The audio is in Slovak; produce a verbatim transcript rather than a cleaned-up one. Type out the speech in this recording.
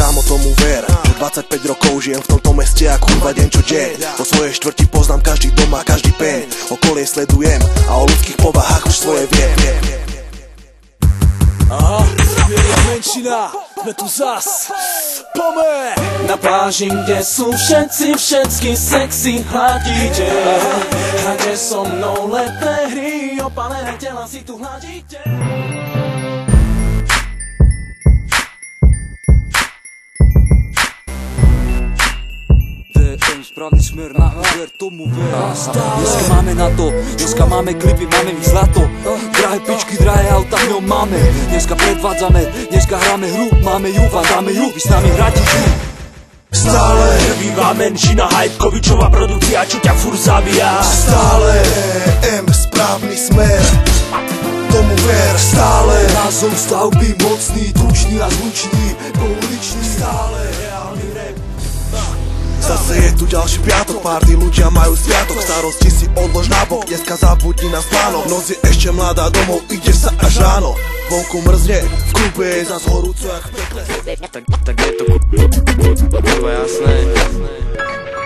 kámo, tomu ver, že dvadsaťpäť rokov žijem v tomto meste a kurva deň čo deň. Po svojej štvrti poznám každý dom a každý peň, okolie sledujem a o ľudských povahách už svoje viem. Aha, je menšina, sme tu zas, pome! Na pláži, kde sú všetci, všetky sexy hladíte, a kde so mnou letné hry, opalené tela si tu hladíte. Správny smer, na ver, tomu ver. Dneska máme na to, dneska máme klipy, máme ich zlato. Drahé pičky, drahé auta, v ňom máme. Dneska predvádzame, dneska hráme hru, máme ju, vám dáme ju, vy s nami hráte ju. Stále býva menšina, hype, kovičová produkcia, čo ťa furt zabíja. Stále M, správny smer, tomu ver. Stále názov stavby, mocný, tučný a zvučný, pouličný. Stále reálny rap. Zase je tu ďalší piatok, party, ľudia majú sviatok. Starosti si odlož nabok, dneska zabudni na spánok. Noc je ešte mladá, domov ide sa až ráno. Vonku mrzne, v klube je zas horúco jak v pekle. Tak, tak je to kurva jasné.